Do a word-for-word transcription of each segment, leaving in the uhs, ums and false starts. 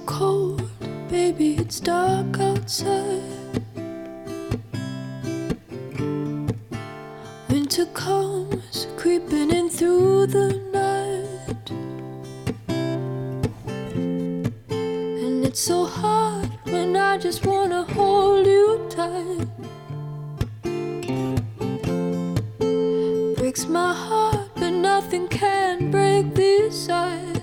cold, baby, it's dark outside. Winter comes creeping in through the night, and it's so hard when I just wanna hold you tight. Breaks my heart, but nothing can break these eyes.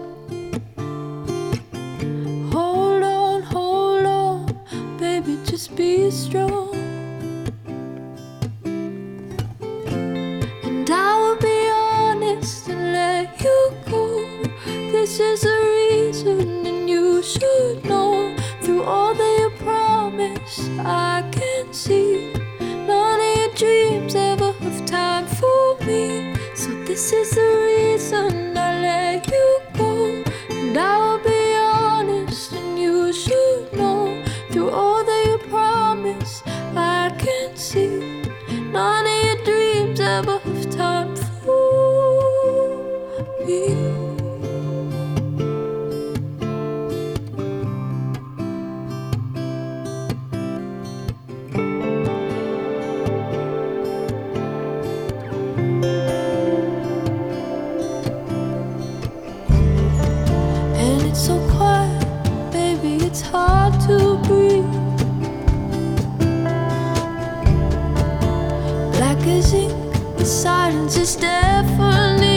Hold on, hold on, baby, just be strong. And I will be honest and let you go. This is the reason, and you should know. Through all that you promise, I can see none of your dreams ever have time for me. So this is the reason I let you go. And I will be honest, and you should know. Through all that you promise, I can see none of your dreams ever have time for me. It's so quiet, baby, it's hard to breathe. Black as ink, the silence is deafening.